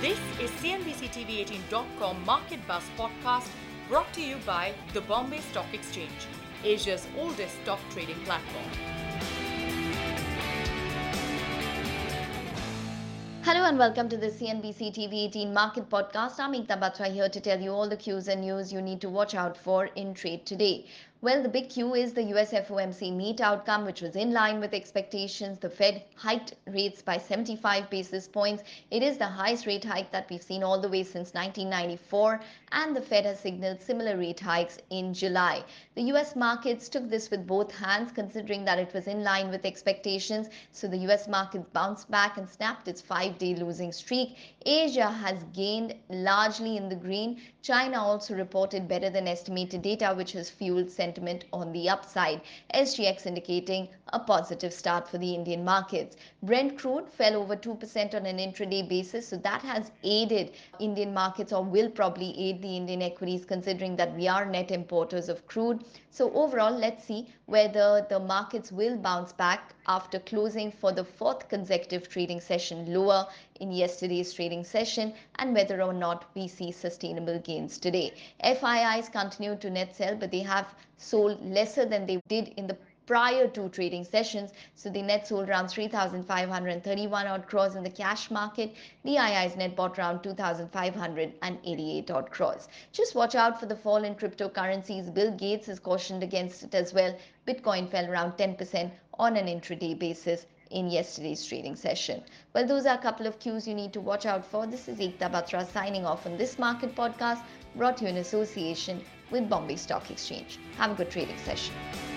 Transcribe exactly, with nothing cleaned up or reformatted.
This is C N B C T V eighteen dot com Market Buzz podcast brought to you by the Bombay Stock Exchange, Asia's oldest stock trading platform. Hello and welcome to the C N B C T V eighteen Market Podcast. I'm Ekta Batra here to tell you all the cues and news you need to watch out for in trade today. Well, the big cue is the U S F O M C meet outcome, which was in line with expectations. The Fed hiked rates by seventy-five basis points. It is the highest rate hike that we've seen all the way since nineteen ninety-four, and the Fed has signaled similar rate hikes in July. The U S markets took this with both hands, considering that it was in line with expectations. So the U S market bounced back and snapped its five-day losing streak. Asia has gained largely in the green. China also reported better than estimated data, which has fueled sentiment on the upside. S G X indicating a positive start for the Indian markets. Brent crude fell over two percent on an intraday basis, so that has aided Indian markets, or will probably aid the Indian equities, considering that we are net importers of crude. So overall, let's see whether the markets will bounce back after closing for the fourth consecutive trading session lower in yesterday's trading session, and whether or not we see sustainable gains today. F I Is continue to net sell, but they have sold lesser than they did in the prior two trading sessions, so the net sold around three thousand five hundred thirty-one odd crores in the cash market. D I Is net bought around two thousand five hundred eighty-eight odd crores. Just watch out for the fall in cryptocurrencies. Bill Gates has cautioned against it as well. Bitcoin fell around ten percent on an intraday basis in yesterday's trading session. Well, those are a couple of cues you need to watch out for. This is Ekta Batra signing off on this market podcast, brought to you in association with Bombay Stock Exchange. Have a good trading session.